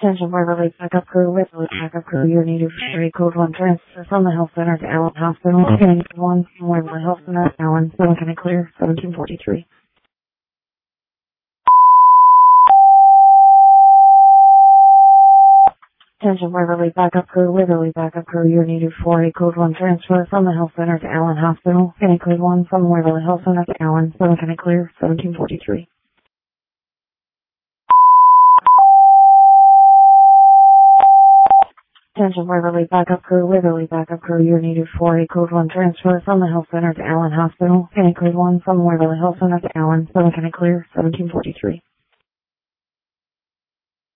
Attention Waverly backup crew, Waverly backup crew, you're needed for area code 1 transfer from the health center to Allen Hospital. Getting 1 from Waverly Health Center to Allen, Silicon Clear, 1743. Attention Waverly backup crew, Waverly backup crew, you're needed for a code 1 transfer from the health center to Allen Hospital. Getting code 1 from Waverly Health Center to Allen, Silicon Clear, 1743. Attention Waverly backup crew, Waverly backup crew, you're needed for a code 1 transfer from the health center to Allen Hospital. Getting code 1 from Waverly Health Center to Allen, Silicon Clear, 1743.